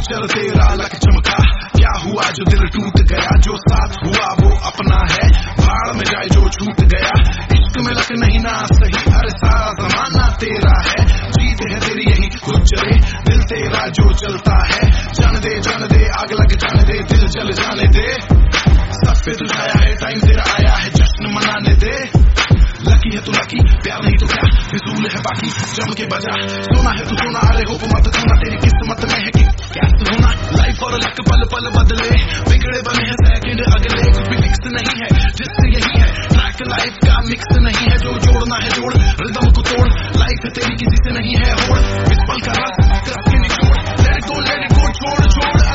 चल तेरा लक चमका, क्या हुआ जो दिल टूट गया, जो साथ हुआ वो अपना है, भाड़ में जाए जो छूट गया, इश्क में लक नहीं ना सही, अरे सारा जमाना तेरा है, जीत है तेरी यही गुजरे, दिल तेरा जो चलता है, जान दे आग लग जाने दे, दिल जल जाने दे, सब पे तुझाया है, टाइम तेरा आया है, जश्न मनाने दे, लकी है तू लकी, प्यार नहीं तो क्या फिजूल है बाकी, जम के बजा, सोना है तू सोना, अरे होप मत खोना, तेरी किस्मत में है कि क्या होना, लाइफ और लक पल पल बदले, बिगड़े बने हैं सेकंड अगले, कुछ भी फिक्स नहीं है, जिससे यही है ट्रैक, लाइफ का मिक्स नहीं है, जो जोड़ना है जोड़, रिदम को तोड़, लाइफ है तेरी किसी से नहीं है होड़, इस पल का रस, करके निचोड़, लेट गो छोड़ छोड़